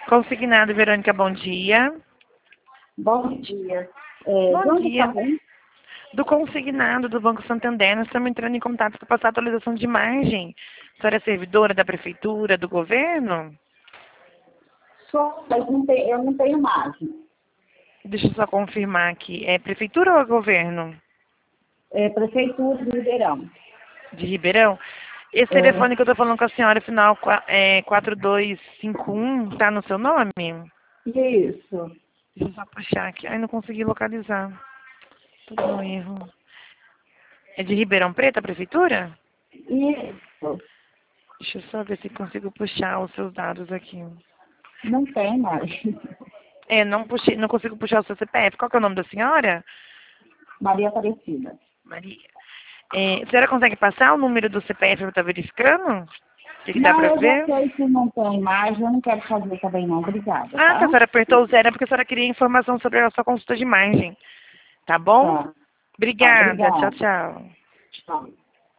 Consignado, Verônica, bom dia. Bom dia. Bom Onde dia. está bem? Do consignado do Banco Santander, nós estamos entrando em contato para passar a atualização de imagem. A senhora é servidora da prefeitura, do governo? Só, mas eu não tenho imagem. Deixa eu só confirmar aqui. É prefeitura ou é governo? Prefeitura de Ribeirão. De Ribeirão? Esse telefone que eu estou falando com a senhora, final 4251, está no seu nome? Isso. Deixa eu só puxar aqui. Ai, não consegui localizar. Tudo um erro. É de Ribeirão Preto, a prefeitura? Isso. Deixa eu só ver se consigo puxar os seus dados aqui. Não tem imagem. Não puxei, não consigo puxar o seu CPF. Qual que é o nome da senhora? Maria Aparecida. Maria. A senhora consegue passar o número do CPF para eu estar verificando? O que dá Não, para eu já ver? sei que não tem imagem, eu não quero fazer também não. Obrigada, Ah, tá. A tá? senhora apertou o zero é porque a senhora queria informação sobre a sua consulta de imagem. Tá bom? Tá. Tá, Obrigada. Tchau, obrigada. tchau. Tchau.